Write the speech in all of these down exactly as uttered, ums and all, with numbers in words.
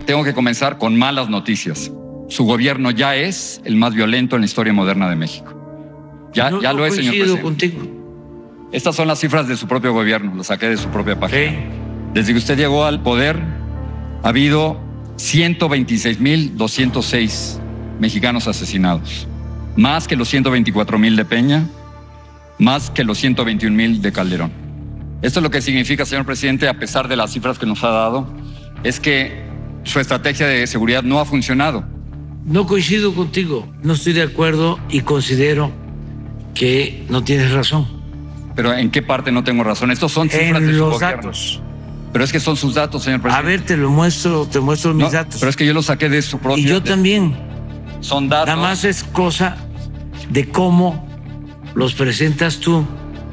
tengo que comenzar con malas noticias. Su gobierno ya es el más violento en la historia moderna de México. Ya, no, ya no lo es, señor presidente. Contigo. Estas son las cifras de su propio gobierno, lo saqué de su propia página. Sí. Desde que usted llegó al poder, ha habido ciento veintiséis mil doscientos seis mexicanos asesinados. Más que los ciento veinticuatro mil de Peña, más que los ciento veintiún mil de Calderón. Esto es lo que significa, señor presidente, a pesar de las cifras que nos ha dado, es que su estrategia de seguridad no ha funcionado. No coincido contigo, no estoy de acuerdo y considero que no tienes razón. ¿Pero en qué parte no tengo razón? Estos son cifras en de su los gobierno. Datos. Pero es que son sus datos, señor presidente. A ver, te lo muestro, te muestro mis no, datos. Pero es que yo los saqué de su propio... Y yo de, también. Son datos. Nada más es cosa de cómo los presentas tú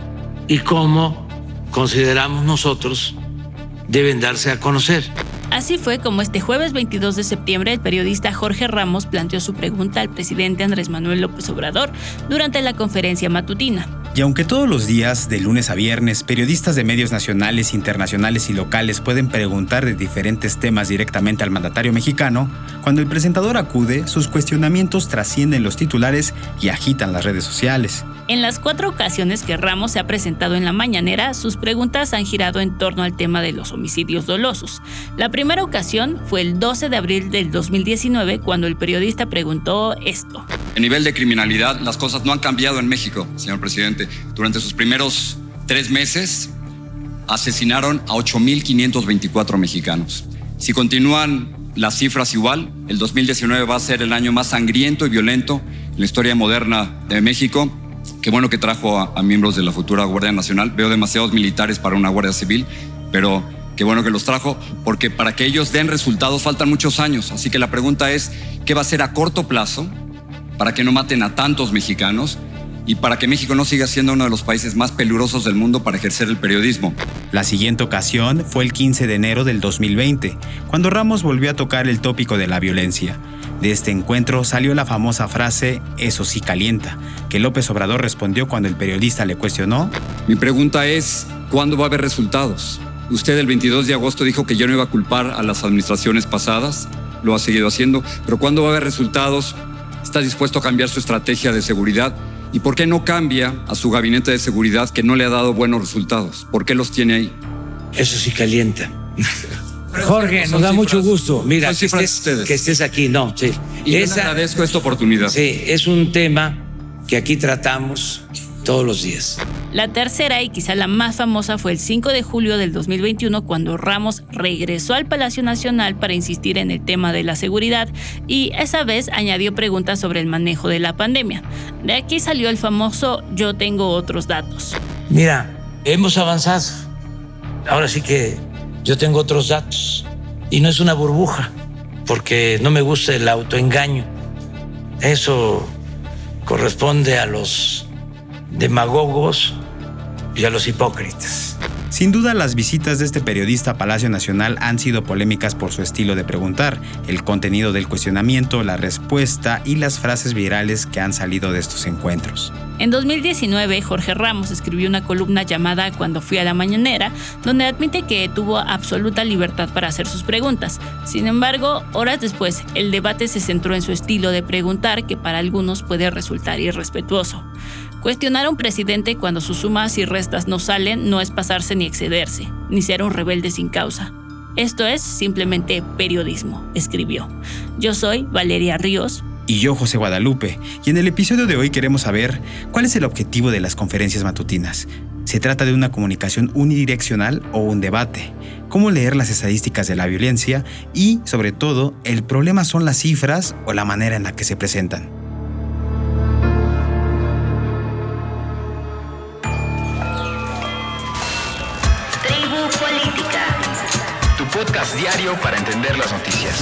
y cómo consideramos nosotros deben darse a conocer. Así fue como este jueves veintidós de septiembre el periodista Jorge Ramos planteó su pregunta al presidente Andrés Manuel López Obrador durante la conferencia matutina. Y aunque todos los días, de lunes a viernes, periodistas de medios nacionales, internacionales y locales pueden preguntar de diferentes temas directamente al mandatario mexicano, cuando el presentador acude, sus cuestionamientos trascienden los titulares y agitan las redes sociales. En las cuatro ocasiones que Ramos se ha presentado en la mañanera, sus preguntas han girado en torno al tema de los homicidios dolosos. La primera ocasión fue el doce de abril del dos mil diecinueve, cuando el periodista preguntó esto. En nivel de criminalidad, las cosas no han cambiado en México, señor presidente. Durante sus primeros tres meses, asesinaron a ocho mil quinientos veinticuatro mexicanos. Si continúan las cifras igual, el dos mil diecinueve va a ser el año más sangriento y violento en la historia moderna de México. Qué bueno que trajo a, a miembros de la futura Guardia Nacional. Veo demasiados militares para una Guardia Civil, pero qué bueno que los trajo, porque para que ellos den resultados faltan muchos años. Así que la pregunta es, ¿qué va a hacer a corto plazo para que no maten a tantos mexicanos y para que México no siga siendo uno de los países más peligrosos del mundo para ejercer el periodismo? La siguiente ocasión fue el quince de enero del dos mil veinte, cuando Ramos volvió a tocar el tópico de la violencia. De este encuentro salió la famosa frase, eso sí calienta, que López Obrador respondió cuando el periodista le cuestionó. Mi pregunta es, ¿cuándo va a haber resultados? Usted el veintidós de agosto dijo que yo no iba a culpar a las administraciones pasadas, lo ha seguido haciendo, pero ¿cuándo va a haber resultados? ¿Está dispuesto a cambiar su estrategia de seguridad? ¿Y por qué no cambia a su gabinete de seguridad que no le ha dado buenos resultados? ¿Por qué los tiene ahí? Eso sí calienta. Jorge, nos da mucho gusto. Mira, que estés, que estés aquí. No, sí. Y Esa, yo agradezco esta oportunidad. Sí, es un tema que aquí tratamos todos los días. La tercera y quizá la más famosa fue el cinco de julio del dos mil veintiuno, cuando Ramos regresó al Palacio Nacional para insistir en el tema de la seguridad y esa vez añadió preguntas sobre el manejo de la pandemia. De aquí salió el famoso "yo tengo otros datos". Mira, hemos avanzado. Ahora sí que yo tengo otros datos y no es una burbuja, porque no me gusta el autoengaño. Eso corresponde a los demagogos y a los hipócritas. Sin duda, las visitas de este periodista a Palacio Nacional han sido polémicas por su estilo de preguntar, el contenido del cuestionamiento, la respuesta y las frases virales que han salido de estos encuentros. En dos mil diecinueve, Jorge Ramos escribió una columna llamada Cuando fui a la mañanera, donde admite que tuvo absoluta libertad para hacer sus preguntas. Sin embargo, horas después, el debate se centró en su estilo de preguntar, que para algunos puede resultar irrespetuoso. Cuestionar a un presidente cuando sus sumas y restas no salen no es pasarse ni excederse, ni ser un rebelde sin causa. Esto es simplemente periodismo, escribió. Yo soy Valeria Ríos. Y yo, José Guadalupe. Y en el episodio de hoy queremos saber cuál es el objetivo de las conferencias matutinas. ¿Se trata de una comunicación unidireccional o un debate? ¿Cómo leer las estadísticas de la violencia? Y, sobre todo, ¿el problema son las cifras o la manera en la que se presentan? Podcast diario para entender las noticias.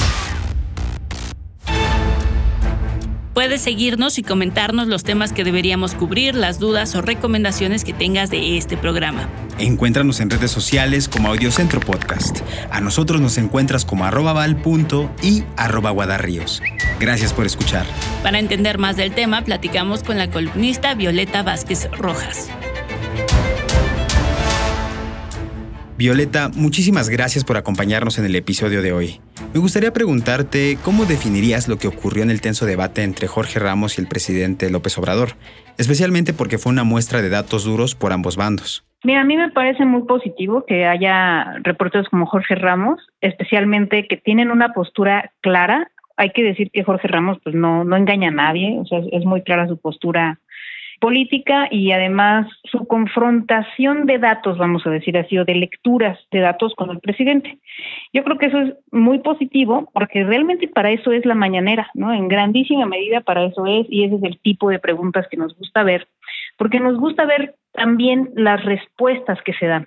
Puedes seguirnos y comentarnos los temas que deberíamos cubrir, las dudas o recomendaciones que tengas de este programa. Encuéntranos en redes sociales como Audiocentro Podcast. A nosotros nos encuentras como arroba val punto y arroba guadarríos. Gracias por escuchar. Para entender más del tema, platicamos con la columnista Violeta Vázquez Rojas. Violeta, muchísimas gracias por acompañarnos en el episodio de hoy. Me gustaría preguntarte cómo definirías lo que ocurrió en el tenso debate entre Jorge Ramos y el presidente López Obrador, especialmente porque fue una muestra de datos duros por ambos bandos. Mira, a mí me parece muy positivo que haya reporteros como Jorge Ramos, especialmente que tienen una postura clara. Hay que decir que Jorge Ramos pues no, no engaña a nadie, o sea, es muy clara su postura política y además su confrontación de datos, vamos a decir así, o de lecturas de datos con el presidente. Yo creo que eso es muy positivo porque realmente para eso es la mañanera, ¿no? En grandísima medida para eso es, y ese es el tipo de preguntas que nos gusta ver, porque nos gusta ver también las respuestas que se dan.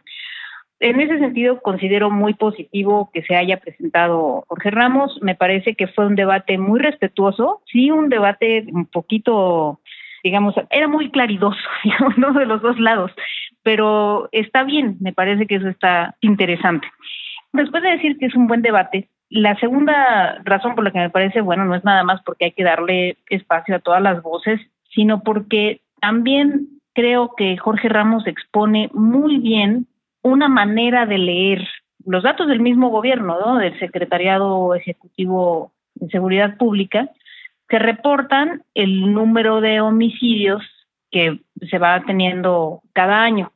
En ese sentido, considero muy positivo que se haya presentado Jorge Ramos. Me parece que fue un debate muy respetuoso, sí, un debate un poquito, digamos, era muy claridoso, digamos, ¿no? De los dos lados, pero está bien, me parece que eso está interesante. Después de decir que es un buen debate, la segunda razón por la que me parece bueno no es nada más porque hay que darle espacio a todas las voces, sino porque también creo que Jorge Ramos expone muy bien una manera de leer los datos del mismo gobierno, ¿no? Del Secretariado Ejecutivo de Seguridad Pública, que reportan el número de homicidios que se va teniendo cada año.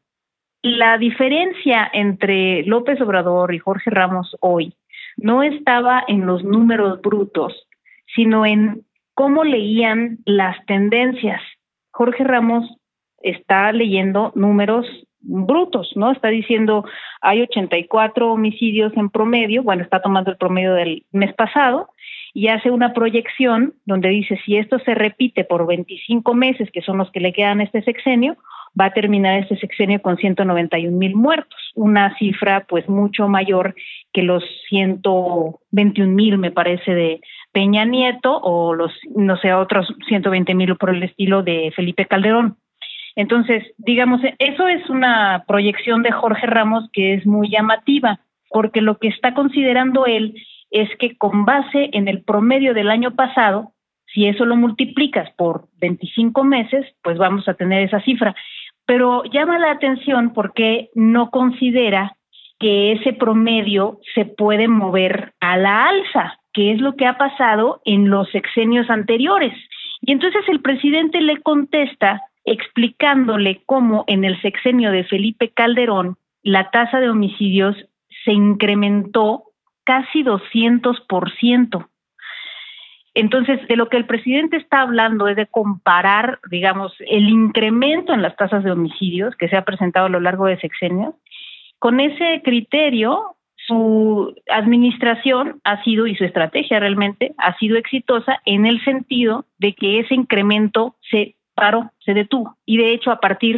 La diferencia entre López Obrador y Jorge Ramos hoy no estaba en los números brutos, sino en cómo leían las tendencias. Jorge Ramos está leyendo números brutos, ¿no? Está diciendo hay ochenta y cuatro homicidios en promedio, bueno, está tomando el promedio del mes pasado y hace una proyección donde dice si esto se repite por veinticinco meses, que son los que le quedan a este sexenio, va a terminar este sexenio con ciento noventa y un mil muertos, una cifra pues mucho mayor que los ciento veintiún mil, me parece, de Peña Nieto o los, no sé, otros ciento veinte mil por el estilo de Felipe Calderón. Entonces, digamos, eso es una proyección de Jorge Ramos que es muy llamativa, porque lo que está considerando él es que con base en el promedio del año pasado, si eso lo multiplicas por veinticinco meses, pues vamos a tener esa cifra. Pero llama la atención porque no considera que ese promedio se puede mover a la alza, que es lo que ha pasado en los sexenios anteriores. Y entonces el presidente le contesta explicándole cómo en el sexenio de Felipe Calderón la tasa de homicidios se incrementó casi doscientos por ciento. Entonces, de lo que el presidente está hablando es de comparar, digamos, el incremento en las tasas de homicidios que se ha presentado a lo largo de sexenios. Con ese criterio, su administración ha sido, y su estrategia realmente, ha sido exitosa en el sentido de que ese incremento se paró, se detuvo. Y de hecho, a partir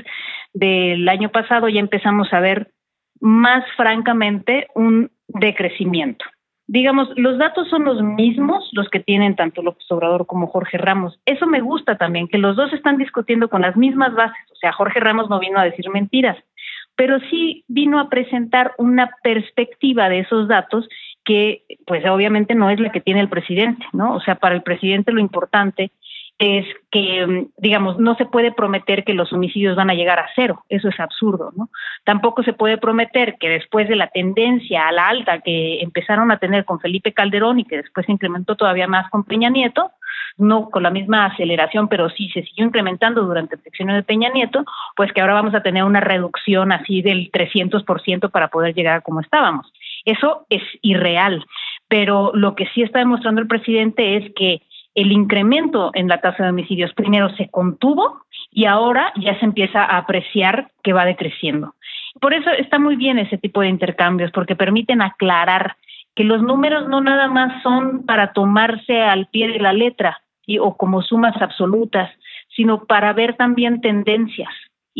del año pasado ya empezamos a ver más francamente un decrecimiento. Digamos, los datos son los mismos, los que tienen tanto López Obrador como Jorge Ramos. Eso me gusta también, que los dos están discutiendo con las mismas bases. O sea, Jorge Ramos no vino a decir mentiras, pero sí vino a presentar una perspectiva de esos datos que, pues obviamente no es la que tiene el presidente, ¿no? O sea, para el presidente lo importante es que, digamos, no se puede prometer que los homicidios van a llegar a cero, eso es absurdo, ¿no? Tampoco se puede prometer que después de la tendencia a la alta que empezaron a tener con Felipe Calderón y que después se incrementó todavía más con Peña Nieto, no con la misma aceleración, pero sí se siguió incrementando durante el sexenio de Peña Nieto, pues que ahora vamos a tener una reducción así del trescientos por ciento para poder llegar a como estábamos. Eso es irreal, pero lo que sí está demostrando el presidente es que el incremento en la tasa de homicidios primero se contuvo y ahora ya se empieza a apreciar que va decreciendo. Por eso está muy bien ese tipo de intercambios, porque permiten aclarar que los números no nada más son para tomarse al pie de la letra y, o como sumas absolutas, sino para ver también tendencias.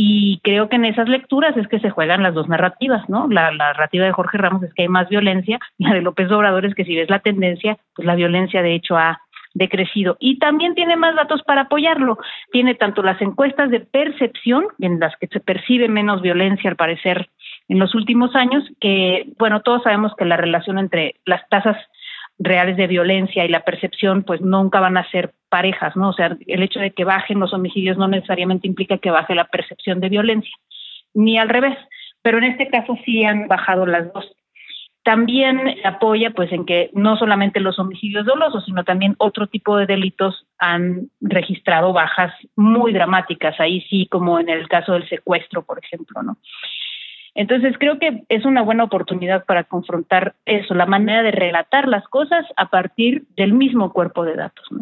Y creo que en esas lecturas es que se juegan las dos narrativas, ¿no? La, la narrativa de Jorge Ramos es que hay más violencia, la de López Obrador es que si ves la tendencia, pues la violencia de hecho ha decrecido. Y también tiene más datos para apoyarlo. Tiene tanto las encuestas de percepción, en las que se percibe menos violencia al parecer en los últimos años, que, bueno, todos sabemos que la relación entre las tasas reales de violencia y la percepción, pues nunca van a ser parejas, ¿no? O sea, el hecho de que bajen los homicidios no necesariamente implica que baje la percepción de violencia, ni al revés. pero en este caso sí han bajado las dos. También apoya pues en que no solamente los homicidios dolosos, sino también otro tipo de delitos han registrado bajas muy dramáticas, ahí sí, como en el caso del secuestro, por ejemplo, ¿no? Entonces creo que es una buena oportunidad para confrontar eso, la manera de relatar las cosas a partir del mismo cuerpo de datos, ¿no?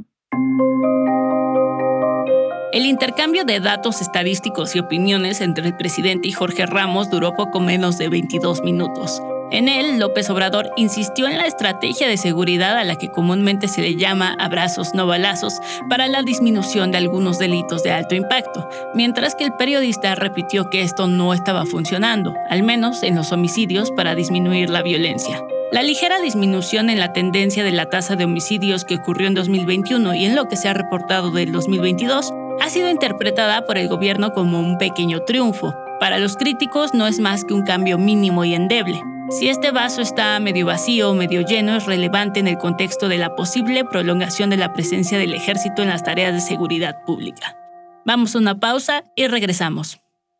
El intercambio de datos estadísticos y opiniones entre el presidente y Jorge Ramos duró poco menos de veintidós minutos. En él, López Obrador insistió en la estrategia de seguridad a la que comúnmente se le llama abrazos no balazos para la disminución de algunos delitos de alto impacto, mientras que el periodista repitió que esto no estaba funcionando, al menos en los homicidios, para disminuir la violencia. La ligera disminución en la tendencia de la tasa de homicidios que ocurrió en dos mil veintiuno y en lo que se ha reportado del dos mil veintidós ha sido interpretada por el gobierno como un pequeño triunfo. Para los críticos no es más que un cambio mínimo y endeble. Si este vaso está medio vacío o medio lleno es relevante en el contexto de la posible prolongación de la presencia del ejército en las tareas de seguridad pública. Vamos a una pausa y regresamos.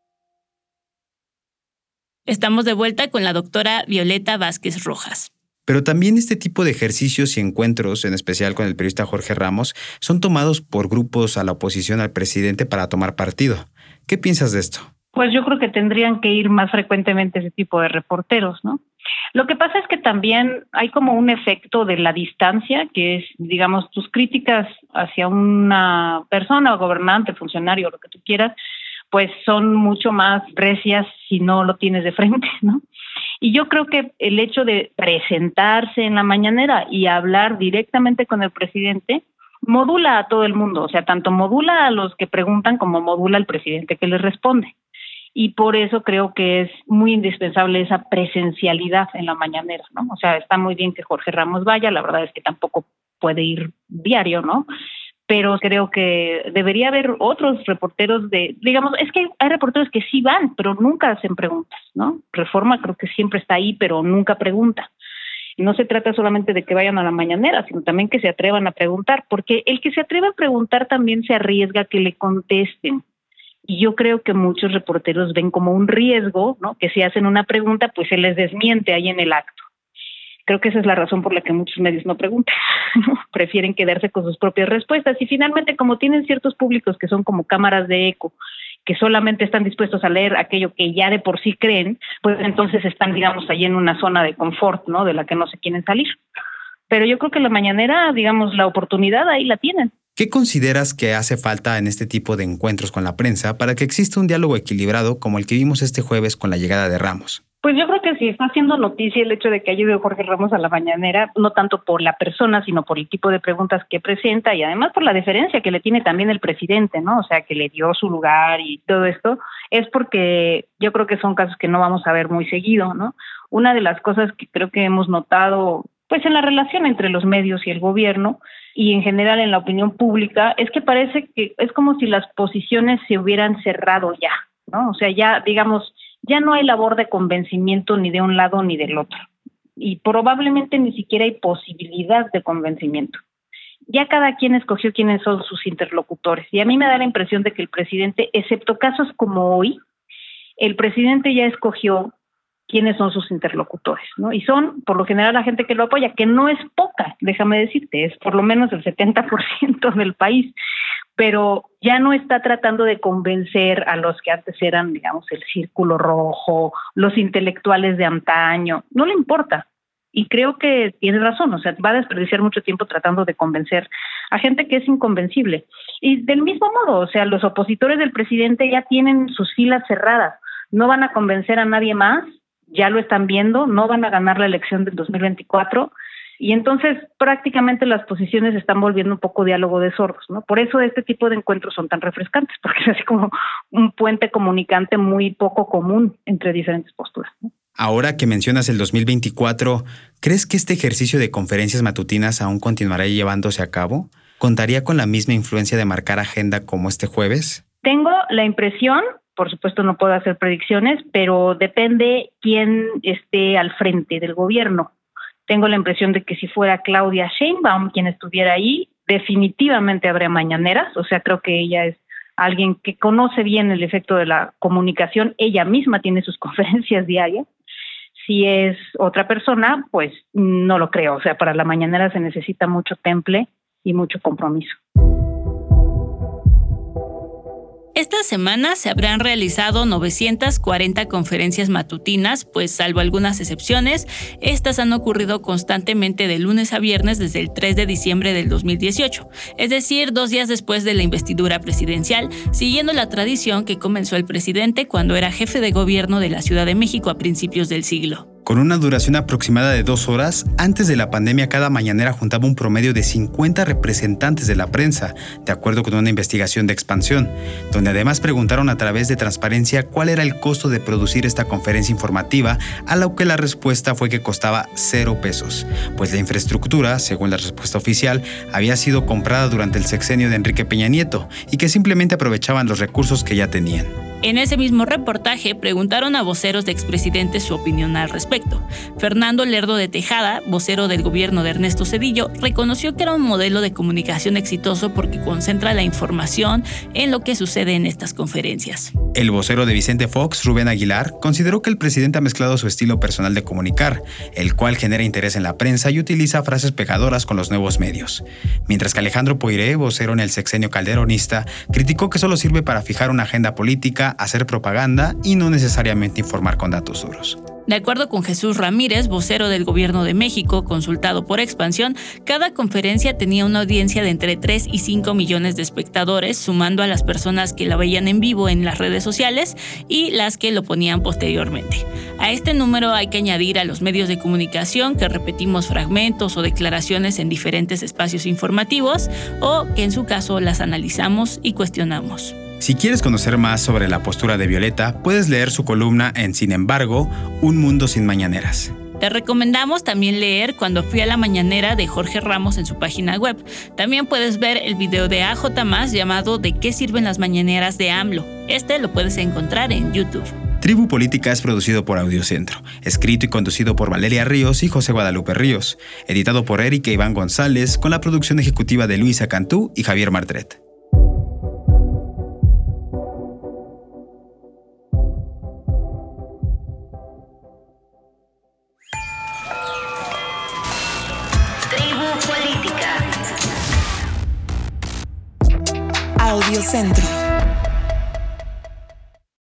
Estamos de vuelta con la doctora Violeta Vázquez Rojas. Pero también este tipo de ejercicios y encuentros, en especial con el periodista Jorge Ramos, son tomados por grupos a la oposición al presidente para tomar partido. ¿Qué piensas de esto? Pues yo creo que tendrían que ir más frecuentemente ese tipo de reporteros, ¿no? Lo que pasa es que también hay como un efecto de la distancia, que es, digamos, tus críticas hacia una persona, gobernante, funcionario, lo que tú quieras, pues son mucho más recias si no lo tienes de frente, ¿no? Y yo creo que el hecho de presentarse en la mañanera y hablar directamente con el presidente modula a todo el mundo, o sea, tanto modula a los que preguntan como modula al presidente que les responde. Y por eso creo que es muy indispensable esa presencialidad en la mañanera, ¿no? O sea, está muy bien que Jorge Ramos vaya, la verdad es que tampoco puede ir diario, ¿no? Pero creo que debería haber otros reporteros de, digamos, es que hay reporteros que sí van, pero nunca hacen preguntas, ¿no? Reforma creo que siempre está ahí, pero nunca pregunta. Y no se trata solamente de que vayan a la mañanera, sino también que se atrevan a preguntar, porque el que se atreve a preguntar también se arriesga a que le contesten. Y yo creo que muchos reporteros ven como un riesgo, ¿no? Que si hacen una pregunta, pues se les desmiente ahí en el acto. Creo que esa es la razón por la que muchos medios no preguntan, ¿no? Prefieren quedarse con sus propias respuestas. Y finalmente, como tienen ciertos públicos que son como cámaras de eco, que solamente están dispuestos a leer aquello que ya de por sí creen, pues entonces están, digamos, ahí en una zona de confort, ¿no? De la que no se quieren salir. Pero yo creo que la mañanera, digamos, la oportunidad ahí la tienen. ¿Qué consideras que hace falta en este tipo de encuentros con la prensa para que exista un diálogo equilibrado como el que vimos este jueves con la llegada de Ramos? Pues yo creo que sí está haciendo noticia el hecho de que haya ido Jorge Ramos a la mañanera, no tanto por la persona, sino por el tipo de preguntas que presenta y además por la deferencia que le tiene también el presidente, ¿no? O sea, que le dio su lugar y todo esto, es porque yo creo que son casos que no vamos a ver muy seguido, ¿no? Una de las cosas que creo que hemos notado, pues en la relación entre los medios y el gobierno, y en general en la opinión pública, es que parece que es como si las posiciones se hubieran cerrado ya, ¿no? O sea, ya, digamos, ya no hay labor de convencimiento ni de un lado ni del otro. Y probablemente ni siquiera hay posibilidad de convencimiento. Ya cada quien escogió quiénes son sus interlocutores. Y a mí me da la impresión de que el presidente, excepto casos como hoy, el presidente ya escogió quiénes son sus interlocutores, ¿no? Y son, por lo general, la gente que lo apoya, que no es poca, déjame decirte, es por lo menos el setenta por ciento del país, pero ya no está tratando de convencer a los que antes eran, digamos, el círculo rojo, los intelectuales de antaño, no le importa. Y creo que tiene razón, o sea, va a desperdiciar mucho tiempo tratando de convencer a gente que es inconvencible. Y del mismo modo, o sea, los opositores del presidente ya tienen sus filas cerradas, no van a convencer a nadie más, ya lo están viendo, no van a ganar la elección del dos mil veinticuatro y entonces prácticamente las posiciones se están volviendo un poco diálogo de sordos, ¿no? Por eso este tipo de encuentros son tan refrescantes, porque es así como un puente comunicante muy poco común entre diferentes posturas, ¿no? Ahora que mencionas el dos mil veinticuatro, ¿crees que este ejercicio de conferencias matutinas aún continuará llevándose a cabo? ¿Contaría con la misma influencia de marcar agenda como este jueves? Tengo la impresión, por supuesto no puedo hacer predicciones, pero depende quién esté al frente del gobierno. Tengo la impresión de que si fuera Claudia Sheinbaum quien estuviera ahí, definitivamente habría mañaneras, o sea, creo que ella es alguien que conoce bien el efecto de la comunicación, ella misma tiene sus conferencias diarias. Si es otra persona, pues no lo creo. O sea, para la mañanera se necesita mucho temple y mucho compromiso. Esta semana se habrán realizado novecientas cuarenta conferencias matutinas, pues salvo algunas excepciones, estas han ocurrido constantemente de lunes a viernes desde el tres de diciembre del dos mil dieciocho, es decir, dos días después de la investidura presidencial, siguiendo la tradición que comenzó el presidente cuando era jefe de gobierno de la Ciudad de México a principios del siglo. Con una duración aproximada de dos horas, antes de la pandemia cada mañanera juntaba un promedio de cincuenta representantes de la prensa, de acuerdo con una investigación de Expansión, donde además preguntaron a través de transparencia cuál era el costo de producir esta conferencia informativa, a lo que la respuesta fue que costaba cero pesos, pues la infraestructura, según la respuesta oficial, había sido comprada durante el sexenio de Enrique Peña Nieto y que simplemente aprovechaban los recursos que ya tenían. En ese mismo reportaje preguntaron a voceros de expresidentes su opinión al respecto. Fernando Lerdo de Tejada, vocero del gobierno de Ernesto Zedillo, reconoció que era un modelo de comunicación exitoso porque concentra la información en lo que sucede en estas conferencias. El vocero de Vicente Fox, Rubén Aguilar, consideró que el presidente ha mezclado su estilo personal de comunicar, el cual genera interés en la prensa y utiliza frases pegadoras con los nuevos medios. Mientras que Alejandro Poiré, vocero en el sexenio calderonista, criticó que solo sirve para fijar una agenda política, hacer propaganda y no necesariamente informar con datos duros. De acuerdo con Jesús Ramírez, vocero del Gobierno de México, consultado por Expansión, cada conferencia tenía una audiencia de entre tres y cinco millones de espectadores, sumando a las personas que la veían en vivo en las redes sociales y las que lo ponían posteriormente. A este número hay que añadir a los medios de comunicación que repetimos fragmentos o declaraciones en diferentes espacios informativos o que en su caso las analizamos y cuestionamos. Si quieres conocer más sobre la postura de Violeta, puedes leer su columna en Sin embargo, Un mundo sin mañaneras. Te recomendamos también leer Cuando fui a la mañanera de Jorge Ramos en su página web. También puedes ver el video de A J Más llamado ¿De qué sirven las mañaneras de AMLO? Este lo puedes encontrar en YouTube. Tribu Política es producido por Audiocentro, escrito y conducido por Valeria Ríos y José Guadalupe Ríos, editado por Erika Iván González, con la producción ejecutiva de Luisa Cantú y Javier Martret. Audiocentro.